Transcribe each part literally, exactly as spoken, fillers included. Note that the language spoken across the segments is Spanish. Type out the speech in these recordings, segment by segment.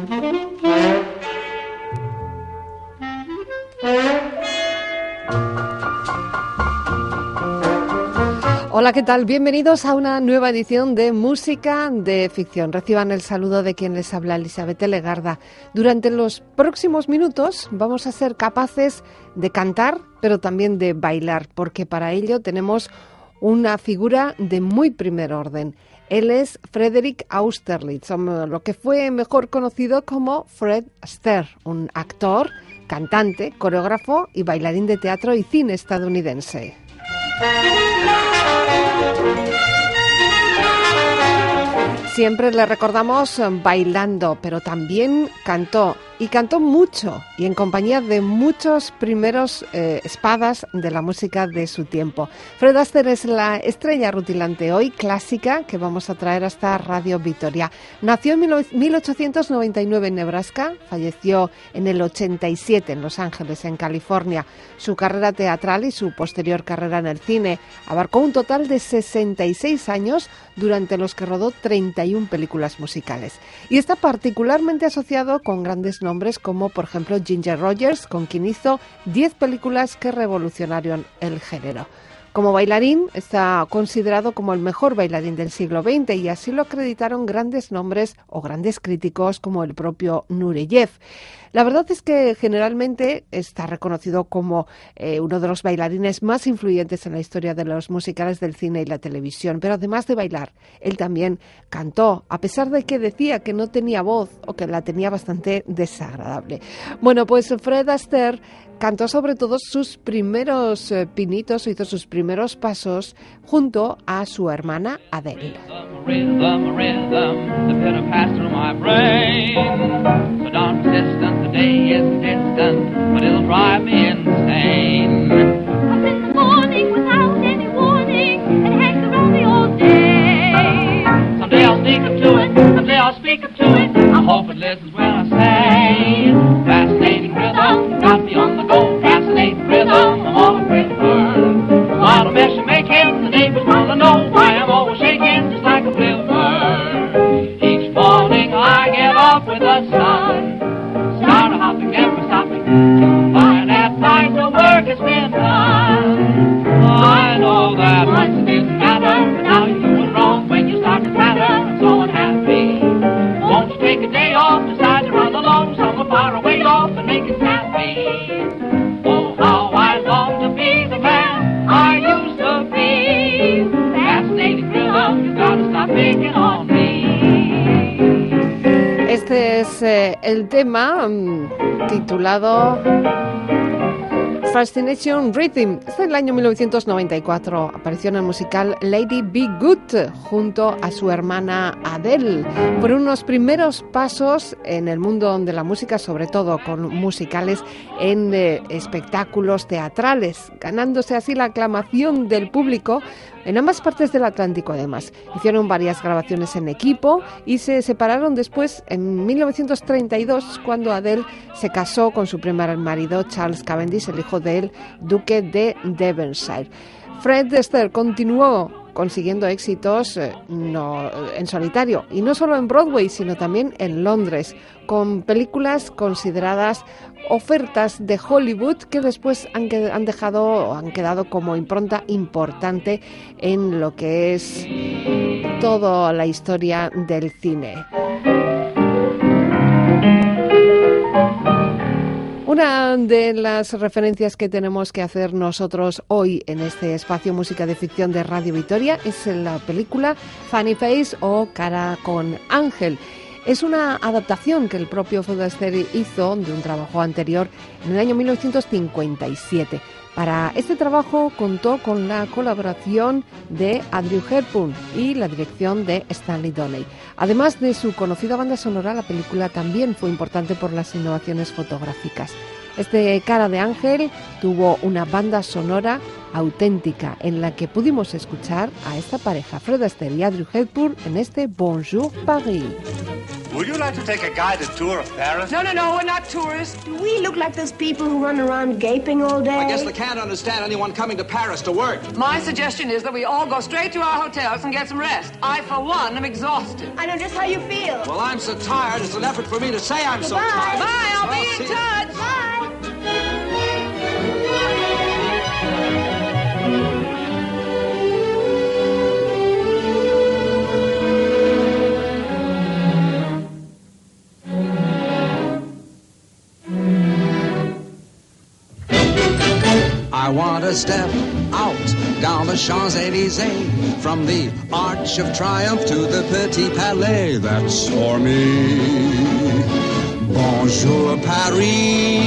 Hola, ¿qué tal? Bienvenidos a una nueva edición de Música de Ficción. Reciban el saludo de quien les habla, Elizabeth Legarda. Durante los próximos minutos vamos a ser capaces de cantar, pero también de bailar, porque para ello tenemos una figura de muy primer orden. Él es Frederick Austerlitz, lo que fue mejor conocido como Fred Astaire, un actor, cantante, coreógrafo y bailarín de teatro y cine estadounidense. Siempre le recordamos bailando, pero también cantó, y cantó mucho, y en compañía de muchos primeros eh, espadas de la música de su tiempo. Fred Astaire es la estrella rutilante hoy, clásica, que vamos a traer hasta Radio Vitoria. Nació en mil ochocientos noventa y nueve en Nebraska, falleció en el ochenta y siete en Los Ángeles, en California. Su carrera teatral y su posterior carrera en el cine abarcó un total de sesenta y seis años, durante los que rodó treinta y una películas musicales. Y está particularmente asociado con grandes nombres como, por ejemplo, Ginger Rogers, con quien hizo diez películas que revolucionaron el género. Como bailarín, está considerado como el mejor bailarín del siglo veinte y así lo acreditaron grandes nombres o grandes críticos como el propio Nureyev. La verdad es que generalmente está reconocido como eh, uno de los bailarines más influyentes en la historia de los musicales del cine y la televisión, pero además de bailar, él también cantó, a pesar de que decía que no tenía voz o que la tenía bastante desagradable. Bueno, pues Fred Astaire cantó sobre todo sus primeros eh, pinitos, hizo sus primeros pasos junto a su hermana Adele. Rhythm, rhythm, the pitter pass through my brain. So don't persistent, the day isn't distant, but it'll drive me insane. Up in the morning without any warning, and hangs around me all day. Someday I'll sneak up to it, someday I'll speak up to it. I hope it listens when I say, fascinating rhythm, got me on the go. Fascinating rhythm, I'm all afraid to burn. What a mess you make him, the neighbors wanna know why I'm always shaking just like a bluebird. Each morning I get up with the sun, start a hopping, never stopping, and at night the work has been done. I know that once it didn't matter, but now you're doing wrong when you start to clatter. I'm so unhappy. Won't you take a day off, decide to run alone somewhere far away off and make it happy? Oh, how I long to be the man I used to be. Fascinating rhythm, you gotta stop picking on me. Este es eh, el tema um, titulado Fascination Rhythm. Es del año mil novecientos noventa y cuatro. Apareció en el musical Lady Be Good junto a su hermana Adele. Fueron unos primeros pasos en el mundo de la música, sobre todo con musicales en eh, espectáculos teatrales, ganándose así la aclamación del público en ambas partes del Atlántico. Además, hicieron varias grabaciones en equipo y se separaron después en mil novecientos treinta y dos, cuando Adele se casó con su primer marido, Charles Cavendish, el hijo del duque de Devonshire. Fred Astaire continuó consiguiendo éxitos eh, no, en solitario, y no solo en Broadway, sino también en Londres, con películas consideradas ofertas de Hollywood que después han, que, han dejado han quedado como impronta importante en lo que es toda la historia del cine. Una de las referencias que tenemos que hacer nosotros hoy en este espacio Música de Ficción de Radio Vitoria es la película Funny Face o Cara con Ángel. Es una adaptación que el propio Fred Astaire hizo de un trabajo anterior en el año mil novecientos cincuenta y siete. Para este trabajo contó con la colaboración de Audrey Hepburn y la dirección de Stanley Donen. Además de su conocida banda sonora, la película también fue importante por las innovaciones fotográficas. Este Cara de Ángel tuvo una banda sonora auténtica en la que pudimos escuchar a esta pareja, Fred Astaire y Audrey Hepburn, en este Bonjour Paris. Would you like to take a guided tour of Paris? No, no, no, we're not tourists. Do we look like those people who run around gaping all day? I guess they can't understand anyone coming to Paris to work. My suggestion is that we all go straight to our hotels and get some rest. I, for one, am exhausted. I know just how you feel. Well, I'm so tired, it's an effort for me to say I'm so Goodbye. tired. Bye, I'll Well, be see in you. touch. Bye. I want to step out down the Champs-Élysées, from the Arch of Triumph to the Petit Palais. That's for me. Bonjour, Paris.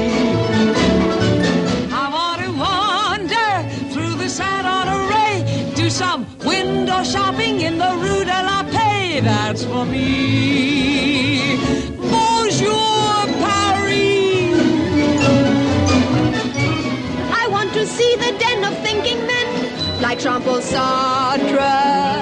I want to wander through the Saint-Honoré, do some window shopping in the Rue de la Paix. That's for me. Bonjour, Paris. I want to see the den of thinking men, like Jean-Paul Sartre.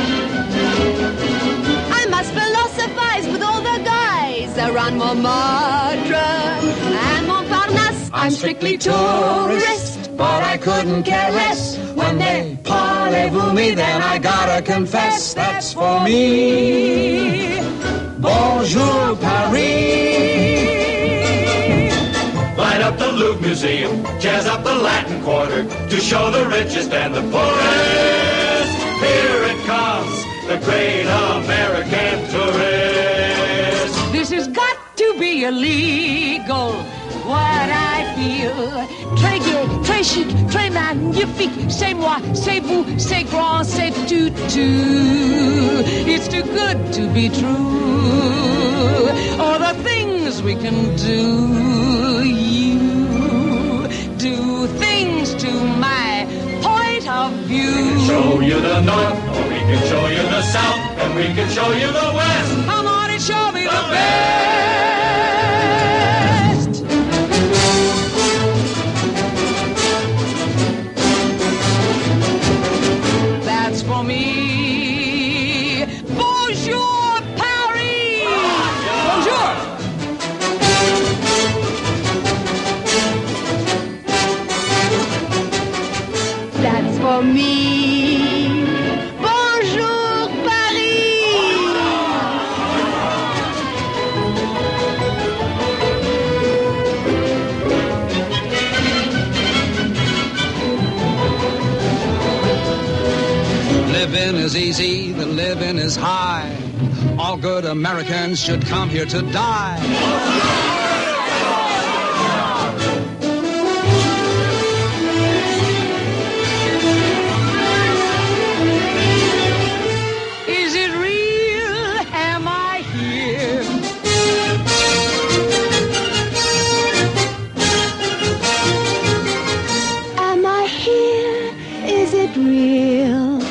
I must philosophize with all the guys around Montmartre and Montparnasse. I'm strictly tourist, but I couldn't care less. When they parlez-vous me, then I gotta confess that's for me. Bonjour, Paris. Light up the Louvre Museum, jazz up the Latin Quarter, to show the richest and the poorest. Here it comes, the great American tourist. This has got to be illegal. What I feel, très gai, très chic, très magnifique. C'est moi, c'est vous, c'est grand, c'est tout, tout. It's too good to be true. All the things we can do, you do things to my point of view. We can show you the North, or we can show you the South, and we can show you the West. Come on and show me the, The best. That's for me. Bonjour, Paris. Bonjour. That's for me. Bonjour, Paris. Living is easy, the living is high. All good Americans should come here to die. Is it real? Am I here? Am I here? Is it real?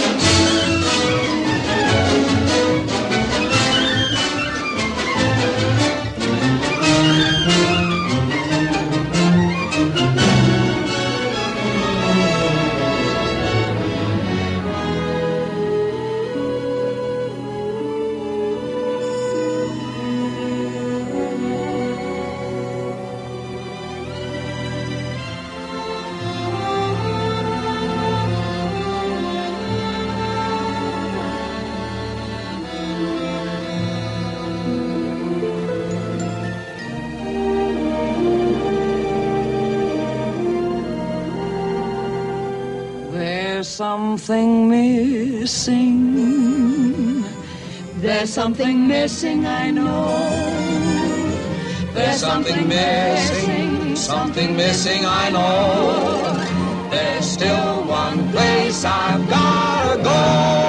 There's something missing. There's something missing, I know. There's something missing, something missing, I know. There's still one place I've gotta go.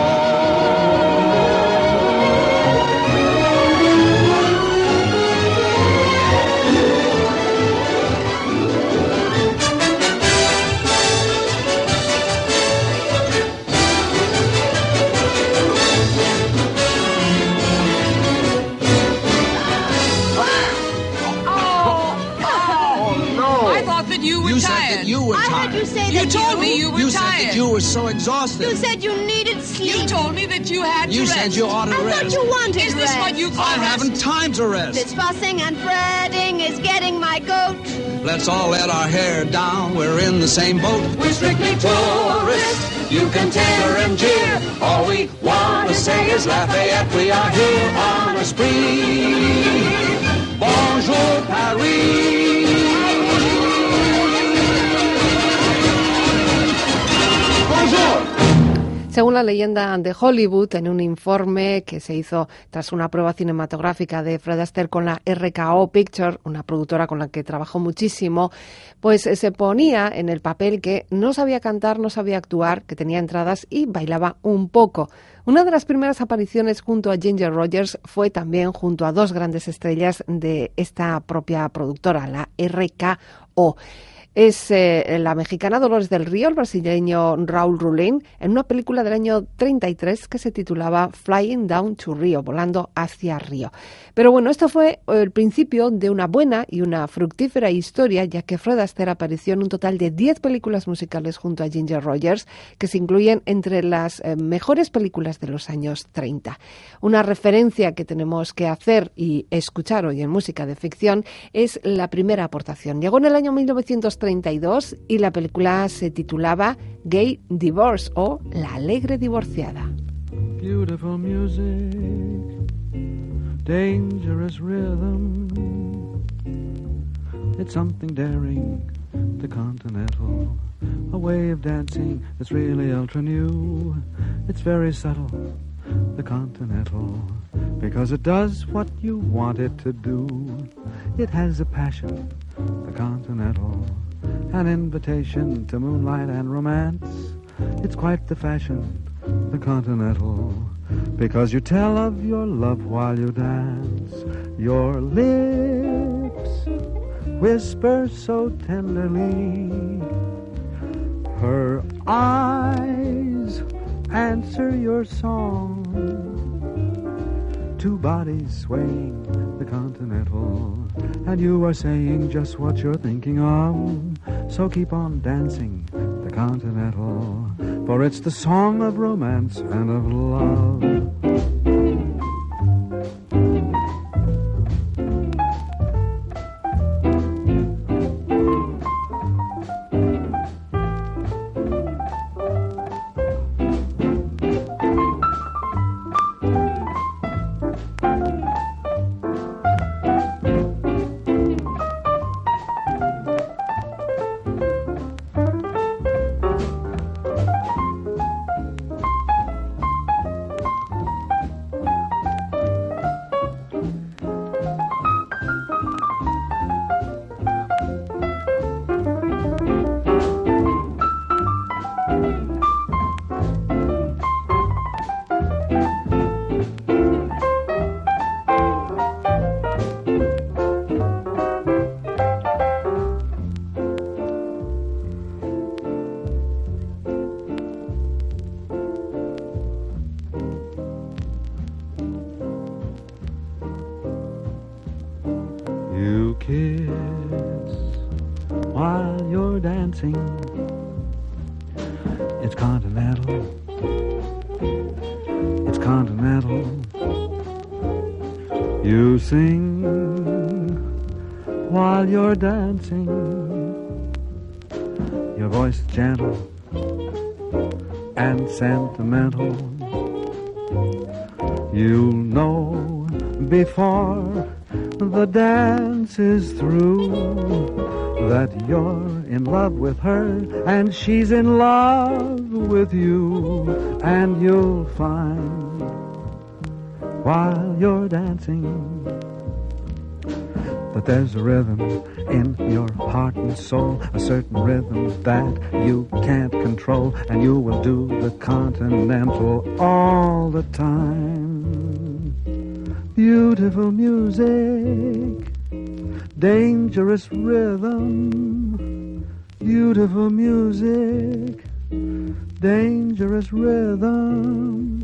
that you were I tired. heard you say You that told you... me you were You said tired. that you were so exhausted. You said you needed sleep. You told me that you had You to said rest. you ought to I rest. thought you wanted Is this rest. what you call I rest? haven't time to rest. This fussing and fretting is getting my goat. Let's all let our hair down. We're in the same boat. We're strictly tourists. You can tear and jeer. All we want to say is Lafayette. We are here on a spree. Bonjour, Paris. Bonjour. Según la leyenda de Hollywood, en un informe que se hizo tras una prueba cinematográfica de Fred Astaire con la R K O Picture, una productora con la que trabajó muchísimo, pues se ponía en el papel que no sabía cantar, no sabía actuar, que tenía entradas y bailaba un poco. Una de las primeras apariciones junto a Ginger Rogers fue también junto a dos grandes estrellas de esta propia productora, la R K O. Es eh, la mexicana Dolores del Río, el brasileño Raúl Ruín, en una película del año treinta y tres que se titulaba Flying Down to Rio, volando hacia Río. Pero bueno, esto fue el principio de una buena y una fructífera historia, ya que Fred Astaire apareció en un total de diez películas musicales junto a Ginger Rogers, que se incluyen entre las eh, mejores películas de los años treinta. Una referencia que tenemos que hacer y escuchar hoy en música de ficción es la primera aportación. Llegó en el año mil novecientos treinta y dos y la película se titulaba Gay Divorce o La Alegre Divorciada. Beautiful music, dangerous rhythm. It's something daring, the continental, a way of dancing that's really ultra new. It's very subtle, the continental, because it does what you want it to do. It has a passion, the continental, an invitation to moonlight and romance. It's quite the fashion, the continental, because you tell of your love while you dance. Your lips whisper so tenderly, her eyes answer your song. Two bodies swaying, the continental, and you are saying just what you're thinking of. So keep on dancing, the continental, for it's the song of romance and of love. Kiss while you're dancing. It's continental. It's continental. You sing while you're dancing. Your voice is gentle and sentimental. You know before the dance is through that you're in love with her and she's in love with you, and you'll find while you're dancing that there's a rhythm in your heart and soul, a certain rhythm that you can't control, and you will do the continental all the time. Beautiful music, dangerous rhythm. Beautiful music, dangerous rhythm.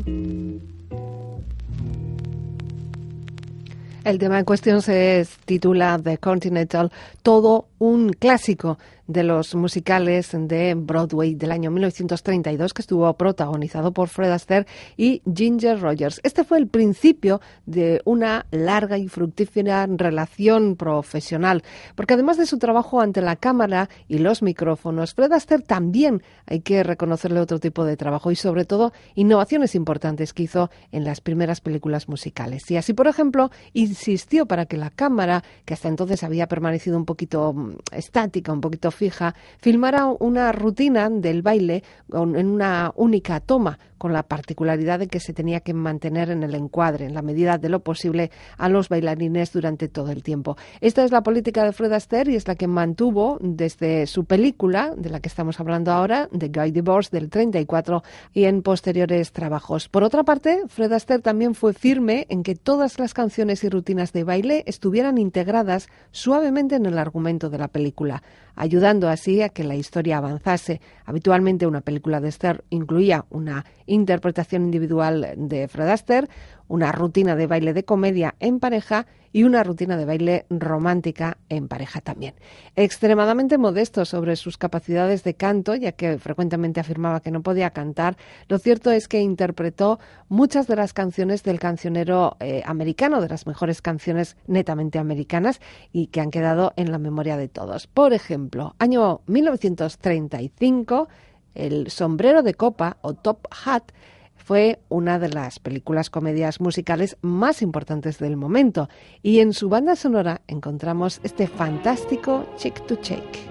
El tema en cuestión se titula The Continental, todo un clásico de los musicales de Broadway del año mil novecientos treinta y dos, que estuvo protagonizado por Fred Astaire y Ginger Rogers. Este fue el principio de una larga y fructífera relación profesional, porque además de su trabajo ante la cámara y los micrófonos, Fred Astaire también hay que reconocerle otro tipo de trabajo y sobre todo innovaciones importantes que hizo en las primeras películas musicales. Y así, por ejemplo, insistió para que la cámara, que hasta entonces había permanecido un poquito estática, un poquito fija, filmara una rutina del baile en una única toma, con la particularidad de que se tenía que mantener en el encuadre, en la medida de lo posible, a los bailarines durante todo el tiempo. Esta es la política de Fred Astaire y es la que mantuvo desde su película, de la que estamos hablando ahora, The Guy Divorce del treinta y cuatro, y en posteriores trabajos. Por otra parte, Fred Astaire también fue firme en que todas las canciones y rutinas de baile estuvieran integradas suavemente en el argumento de la película, ayudando así a que la historia avanzase. Habitualmente una película de Astaire incluía una interpretación individual de Fred Astaire, una rutina de baile de comedia en pareja y una rutina de baile romántica en pareja también. Extremadamente modesto sobre sus capacidades de canto, ya que frecuentemente afirmaba que no podía cantar, lo cierto es que interpretó muchas de las canciones del cancionero eh, americano, de las mejores canciones netamente americanas y que han quedado en la memoria de todos. Por ejemplo, año mil novecientos treinta y cinco, El sombrero de copa o Top Hat fue una de las películas comedias musicales más importantes del momento y en su banda sonora encontramos este fantástico Cheek to Cheek.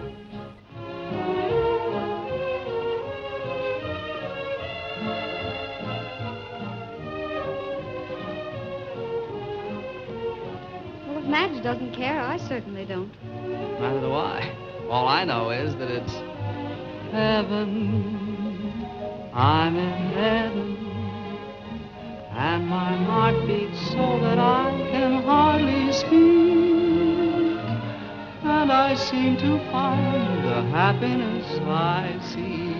Well, if Madge doesn't care, I certainly don't. Neither do I. All I know is that it's heaven. I'm in heaven, and my heart beats so that I can hardly speak, and I seem to find the happiness I see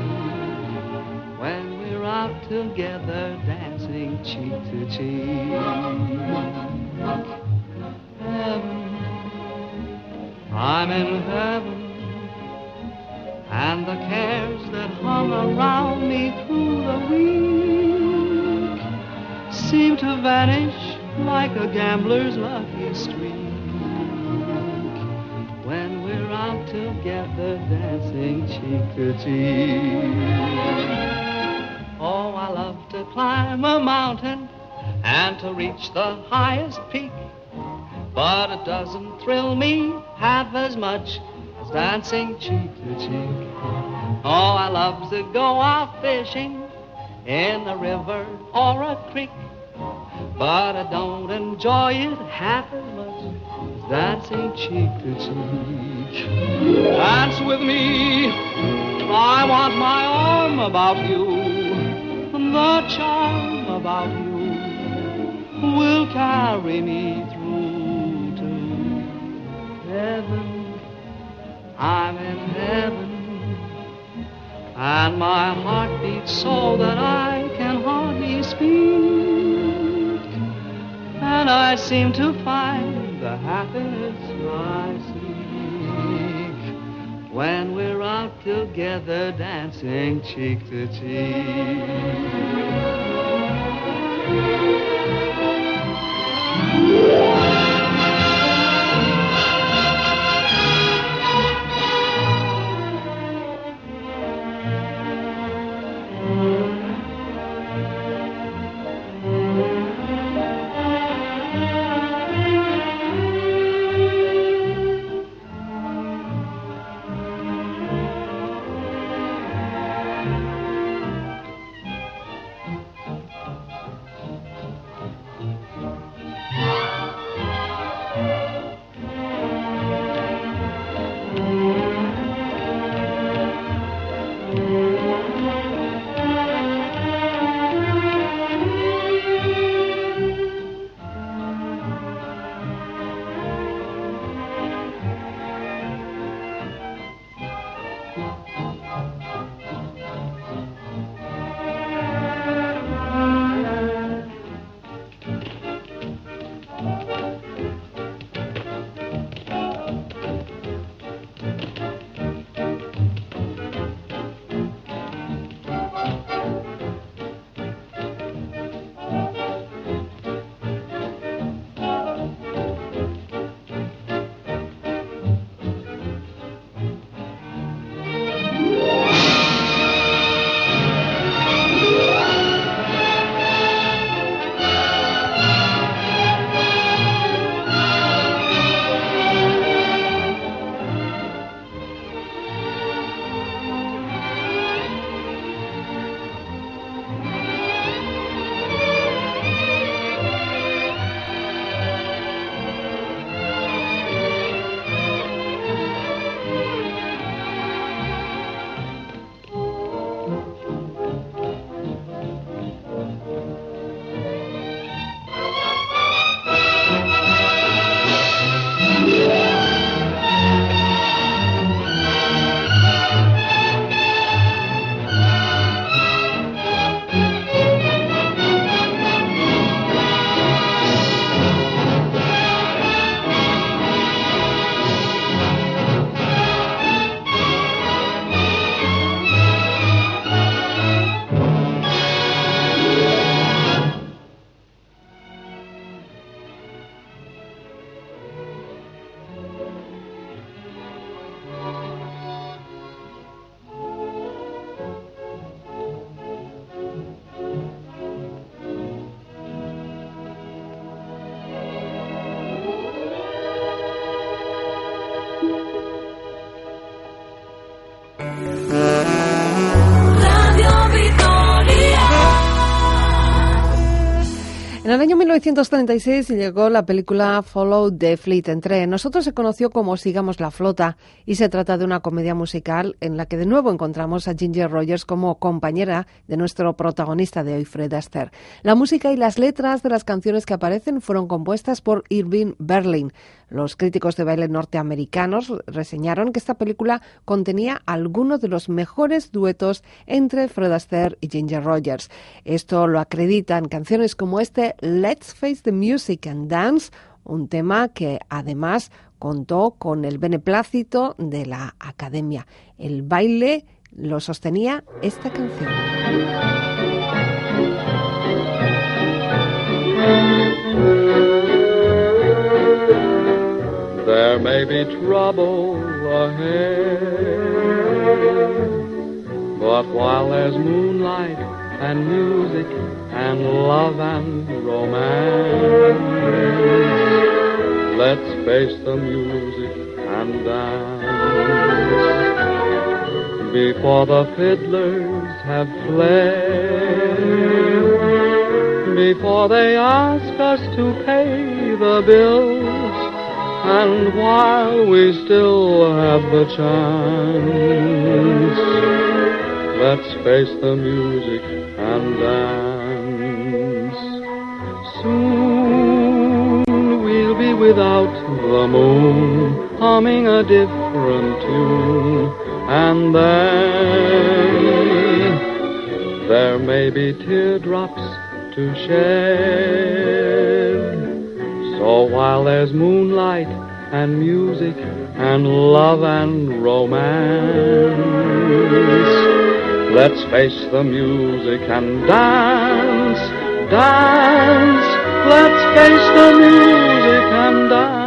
when we're out together dancing cheek to cheek. Heaven, I'm in heaven, and the cares that hung around me through the week seem to vanish like a gambler's lucky streak when we're out together dancing cheek to cheek. Oh, I love to climb a mountain and to reach the highest peak, but it doesn't thrill me half as much as dancing cheek to cheek. Oh, I love to go out fishing in a river or a creek, but I don't enjoy it half as much as dancing cheek to cheek. Dance with me, I want my arm about you, the charm about you will carry me through to heaven. I'm in heaven, and my heart beats so that I can hardly speak, and I seem to find the happiness I seek when we're out together dancing cheek to cheek. mil novecientos treinta y seis llegó la película Follow the Fleet. Entre nosotros se conoció como Sigamos la Flota y se trata de una comedia musical en la que de nuevo encontramos a Ginger Rogers como compañera de nuestro protagonista de hoy, Fred Astaire. La música y las letras de las canciones que aparecen fueron compuestas por Irving Berlin. Los críticos de baile norteamericanos reseñaron que esta película contenía algunos de los mejores duetos entre Fred Astaire y Ginger Rogers. Esto lo acreditan canciones como este Let's Face the Music and Dance, un tema que además contó con el beneplácito de la Academia. El baile lo sostenía esta canción. There may be trouble ahead, but while there's moonlight and music and love and romance, let's face the music and dance. Before the fiddlers have fled, before they ask us to pay the bills, and while we still have the chance, let's face the music and dance. Soon we'll be without the moon, humming a different tune, and then there may be teardrops to shed. So while there's moonlight and music and love and romance, let's face the music and dance, dance. Let's face the music and dance.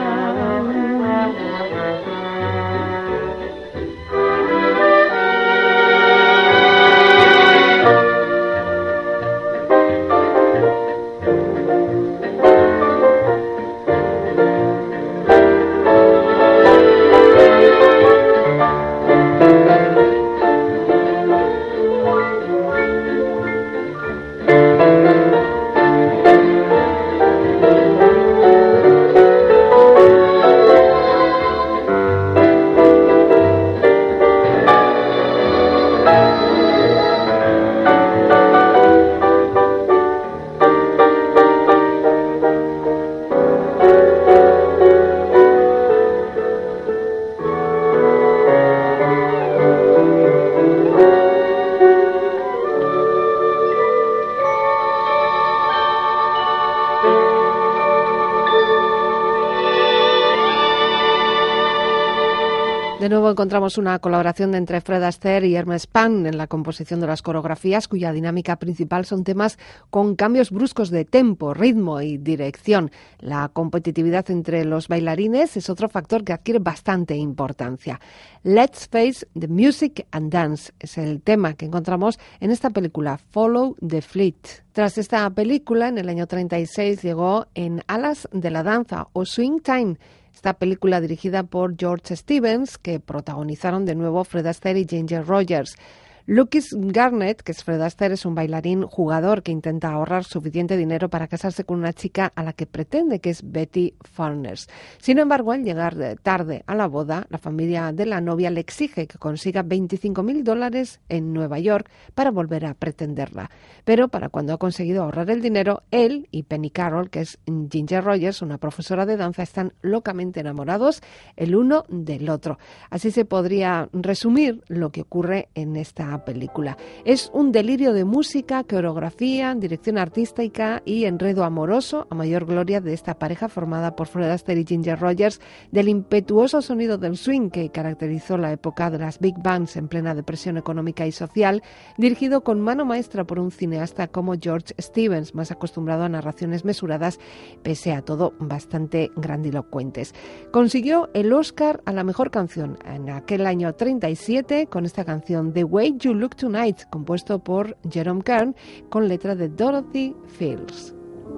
De nuevo encontramos una colaboración de entre Fred Astaire y Hermes Pan en la composición de las coreografías, cuya dinámica principal son temas con cambios bruscos de tempo, ritmo y dirección. La competitividad entre los bailarines es otro factor que adquiere bastante importancia. Let's Face the Music and Dance es el tema que encontramos en esta película, Follow the Fleet. Tras esta película, en el año treinta y seis, llegó En Alas de la Danza o Swing Time, esta película dirigida por George Stevens, que protagonizaron de nuevo Fred Astaire y Ginger Rogers. Lucas Garnett, que es Fred Astaire, es un bailarín jugador que intenta ahorrar suficiente dinero para casarse con una chica a la que pretende que es Betty Furness. Sin embargo, al llegar tarde a la boda, la familia de la novia le exige que consiga veinticinco mil dólares en Nueva York para volver a pretenderla. Pero para cuando ha conseguido ahorrar el dinero, él y Penny Carroll, que es Ginger Rogers, una profesora de danza, están locamente enamorados el uno del otro. Así se podría resumir lo que ocurre en esta película. Es un delirio de música, coreografía, dirección artística y enredo amoroso, a mayor gloria de esta pareja formada por Fred Astaire y Ginger Rogers, del impetuoso sonido del swing que caracterizó la época de las big bands en plena depresión económica y social, dirigido con mano maestra por un cineasta como George Stevens, más acostumbrado a narraciones mesuradas, pese a todo bastante grandilocuentes. Consiguió el Oscar a la mejor canción en aquel año treinta y siete con esta canción The Way You Look Tonight, compuesto por Jerome Kern, con letra de Dorothy Fields.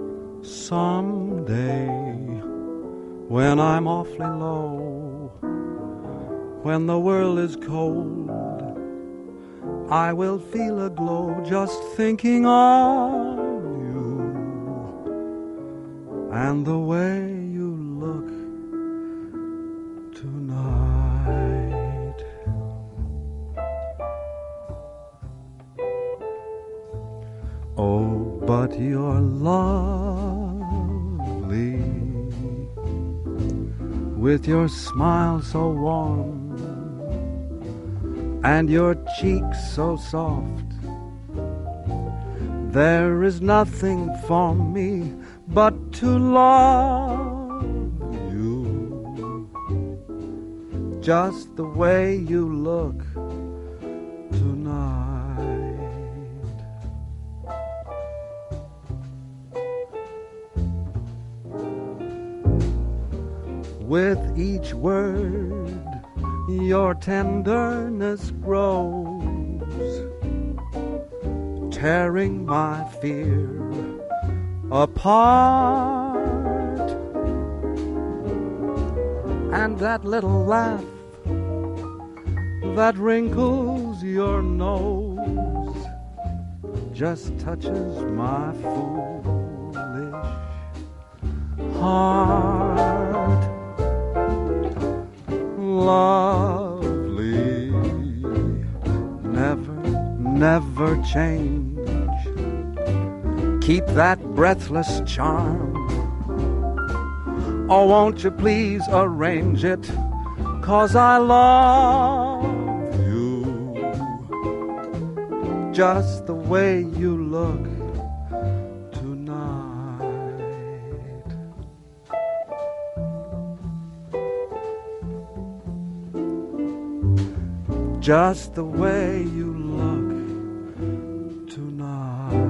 Someday, when I'm awfully low, when the world is cold, I will feel a glow just thinking of you. and the way you look tonight. Oh, but you're lovely, with your smile so warm and your cheeks so soft. There is nothing for me but to love you, just the way you look tonight. With each word, your tenderness grows, tearing my fear apart. And that little laugh that wrinkles your nose just touches my foolish heart. Lovely, never, never change. Keep that breathless charm. Oh, won't you please arrange it? 'Cause I love you, just the way you look tonight. Just the way you look tonight.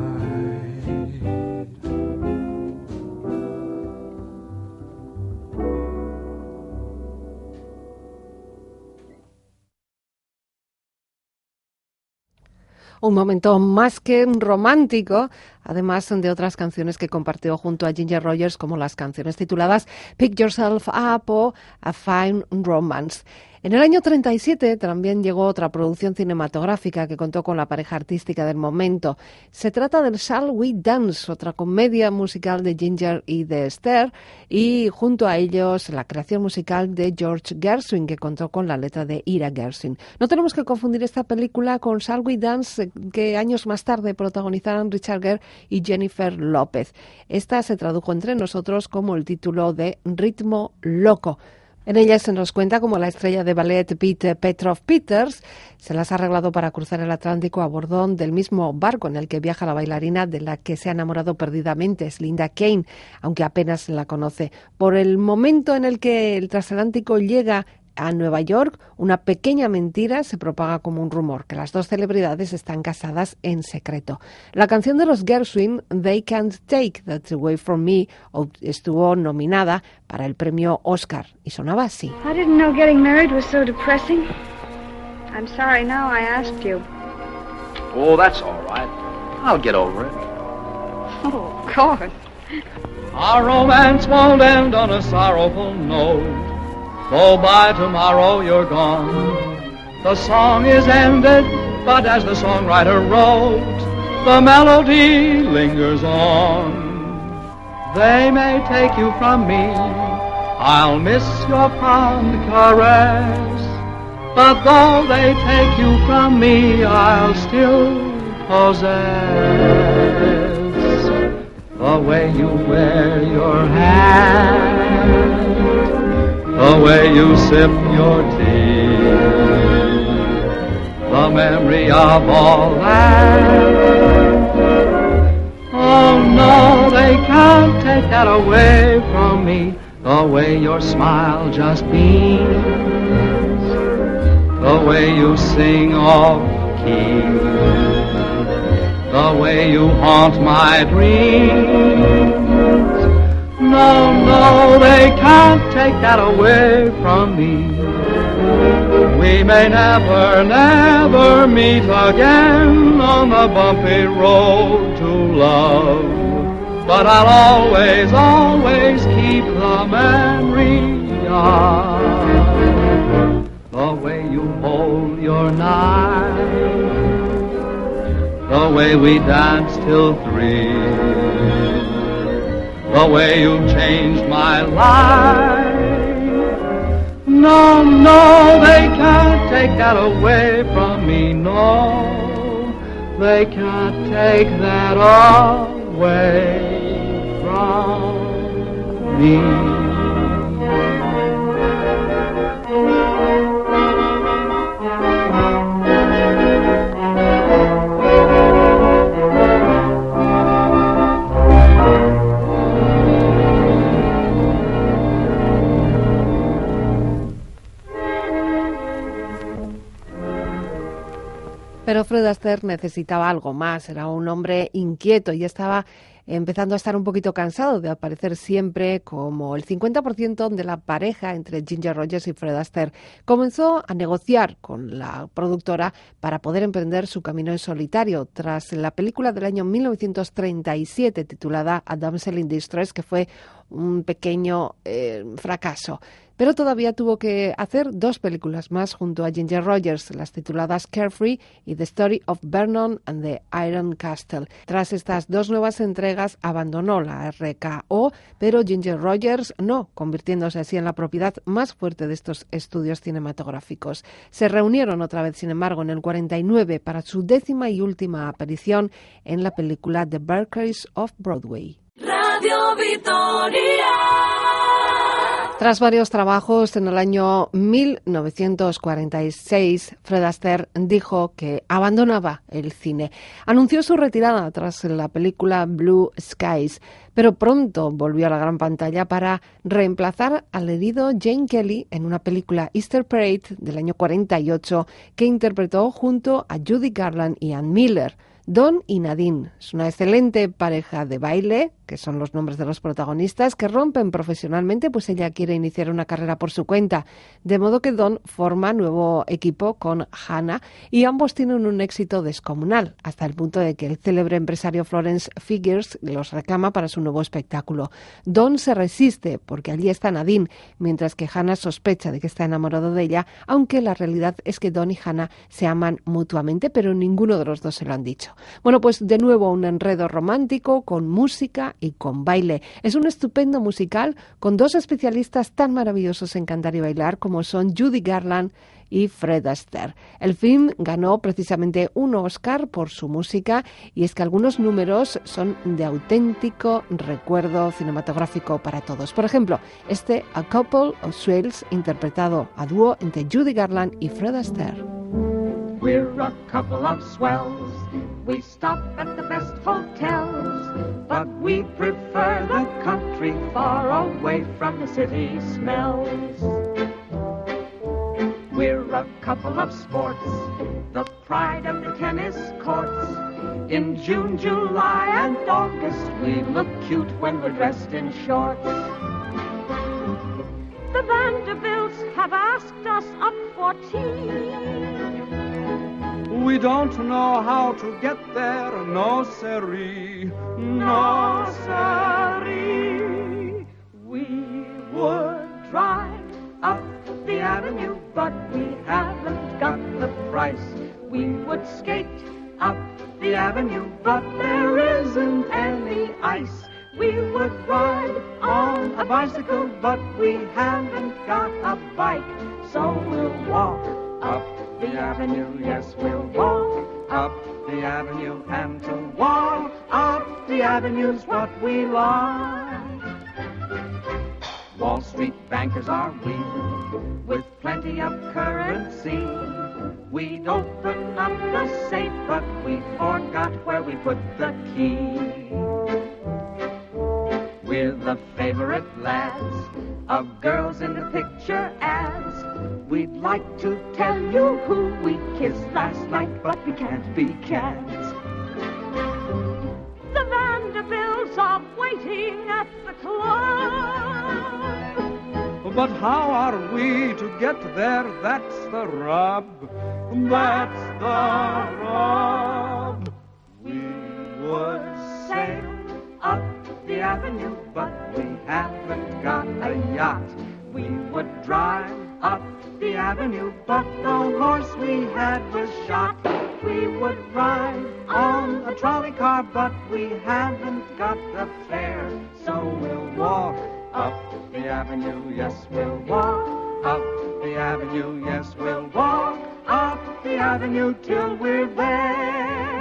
Un momento más que romántico, además de otras canciones que compartió junto a Ginger Rogers, como las canciones tituladas Pick Yourself Up o A Fine Romance. En el año treinta y siete también llegó otra producción cinematográfica que contó con la pareja artística del momento. Se trata del Shall We Dance, otra comedia musical de Ginger y de Esther, y junto a ellos la creación musical de George Gershwin, que contó con la letra de Ira Gershwin. No tenemos que confundir esta película con Shall We Dance, que años más tarde protagonizaron Richard Gere y Jennifer López. Esta se tradujo entre nosotros como el título de Ritmo Loco. En ella se nos cuenta cómo la estrella de ballet Pete Petrov Peters se las ha arreglado para cruzar el Atlántico a bordo del mismo barco en el que viaja la bailarina de la que se ha enamorado perdidamente, es Linda Kane, aunque apenas la conoce. Por el momento en el que el transatlántico llega a Nueva York, una pequeña mentira se propaga como un rumor, que las dos celebridades están casadas en secreto. La canción de los Gershwin, They Can't Take That Away From Me, estuvo nominada para el premio Oscar y sonaba así. I didn't know getting married was so depressing. I'm sorry now I asked you. Oh, that's all right. I'll get over it. Oh, of course. Our romance won't end on a sorrowful note. Oh, by tomorrow you're gone. The song is ended, but as the songwriter wrote, the melody lingers on. They may take you from me, I'll miss your fond caress, but though they take you from me, I'll still possess the way you wear your hat, the way you sip your tea, the memory of all that. Oh no, they can't take that away from me, the way your smile just beams, the way you sing off key, the way you haunt my dreams. No, no, they can't take that away from me. We may never, never meet again on the bumpy road to love, but I'll always, always keep the memory of the way you hold your knife, the way we danced till three, the way you've changed my life. No, no, they can't take that away from me, no. They can't take that away from me. Pero Fred Astaire necesitaba algo más, era un hombre inquieto y estaba empezando a estar un poquito cansado de aparecer siempre como el cincuenta por ciento de la pareja entre Ginger Rogers y Fred Astaire. Comenzó a negociar con la productora para poder emprender su camino en solitario tras la película del año mil novecientos treinta y siete titulada A Damsel in Distress, que fue un pequeño eh, fracaso. Pero todavía tuvo que hacer dos películas más junto a Ginger Rogers, las tituladas Carefree y The Story of Vernon and the Iron Castle. Tras estas dos nuevas entregas abandonó la R K O, pero Ginger Rogers no, convirtiéndose así en la propiedad más fuerte de estos estudios cinematográficos. Se reunieron otra vez, sin embargo, en el cuarenta y nueve para su décima y última aparición en la película The Berkeys of Broadway. Radio Victoria. Tras varios trabajos, en el año mil novecientos cuarenta y seis, Fred Astaire dijo que abandonaba el cine. Anunció su retirada tras la película Blue Skies, pero pronto volvió a la gran pantalla para reemplazar al herido Gene Kelly en una película Easter Parade del año cuarenta y ocho que interpretó junto a Judy Garland y Ann Miller. Don y Nadine es una excelente pareja de baile, que son los nombres de los protagonistas, que rompen profesionalmente, pues ella quiere iniciar una carrera por su cuenta. De modo que Don forma nuevo equipo con Hannah y ambos tienen un éxito descomunal, hasta el punto de que el célebre empresario Florence Figgers los reclama para su nuevo espectáculo. Don se resiste porque allí está Nadine, mientras que Hannah sospecha de que está enamorado de ella, aunque la realidad es que Don y Hannah se aman mutuamente, pero ninguno de los dos se lo han dicho. Bueno, pues de nuevo un enredo romántico con música y con baile. Es un estupendo musical con dos especialistas tan maravillosos en cantar y bailar como son Judy Garland y Fred Astaire. El film ganó precisamente un Oscar por su música y es que algunos números son de auténtico recuerdo cinematográfico para todos. Por ejemplo, este A Couple of Swells, interpretado a dúo entre Judy Garland y Fred Astaire. We're a couple of swells. We stop at the best hotels, but we prefer the country far away from the city smells. We're a couple of sports, the pride of the tennis courts. In June, July, and August, we look cute when we're dressed in shorts. The Vanderbilts have asked us up for tea. We don't know how to get there, no siree, no siree. We would drive up the avenue, but we haven't got the price. We would skate up the avenue, but there isn't any ice. We would ride on a bicycle, but we haven't got a bike. So we'll walk up the avenue, yes, we'll walk up the avenue, and to walk up the avenue's what we like. Wall Street bankers are we, with plenty of currency. We'd open up the safe, but we forgot where we put the key. We're the favorite lads of girls in the picture ads. We'd like to tell you who we kissed last night, but we can't be cats. The Vanderbilts are waiting at the club. But how are we to get there? That's the rub. That's the rub. We would sail up the avenue, but we haven't got a yacht. We would drive up the avenue, but the horse we had was shot. we would ride on a trolley car, but we haven't got the fare. So we'll walk up the avenue, yes, we'll walk up the avenue, yes, we'll walk up the avenue till we're there.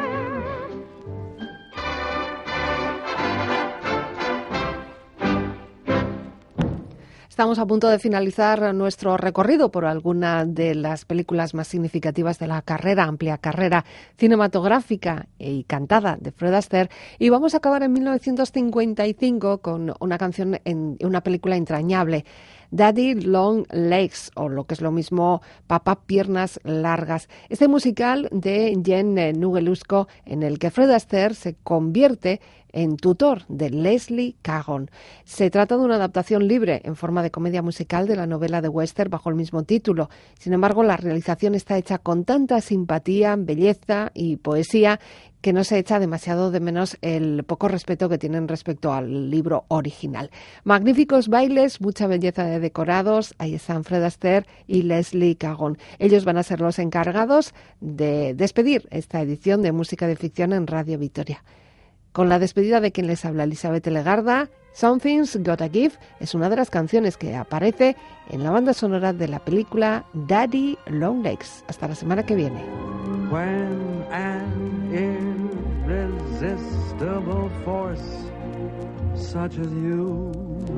Estamos a punto de finalizar nuestro recorrido por alguna de las películas más significativas de la carrera, amplia carrera cinematográfica y cantada de Fred Astaire, y vamos a acabar en mil novecientos cincuenta y cinco con una canción en una película entrañable, Daddy Long Legs, o lo que es lo mismo, Papá Piernas Largas. Este musical de Jen Nugelusco, en el que Fred Astaire se convierte en tutor de Leslie Caron. Se trata de una adaptación libre en forma de comedia musical de la novela de Webster bajo el mismo título. Sin embargo, la realización está hecha con tanta simpatía, belleza y poesía que no se echa demasiado de menos el poco respeto que tienen respecto al libro original. Magníficos bailes, mucha belleza de decorados. Ahí están Fred Astaire y Leslie Caron. Ellos van a ser los encargados de despedir esta edición de Música de Ficción en Radio Vitoria. Con la despedida de quien les habla, Elizabeth Legarda, Something's Gotta Give es una de las canciones que aparece en la banda sonora de la película Daddy Long Legs. Hasta la semana que viene. When an irresistible force such as you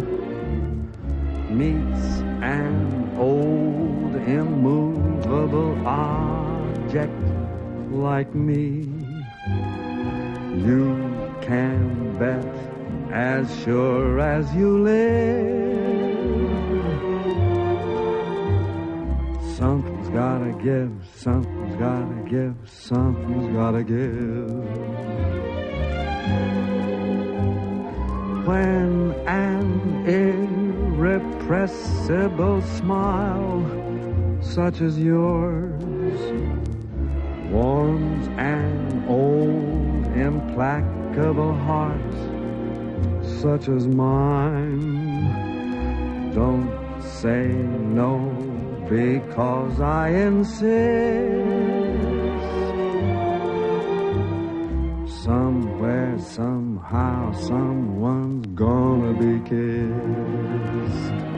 meets an old immovable object like me, you can bet as sure as you live, something's gotta give, something's gotta give, something's gotta give. When an irrepressible smile such as yours warms an old implacable heart such as mine, don't say no because I insist. Somewhere, somehow, someone's gonna be kissed.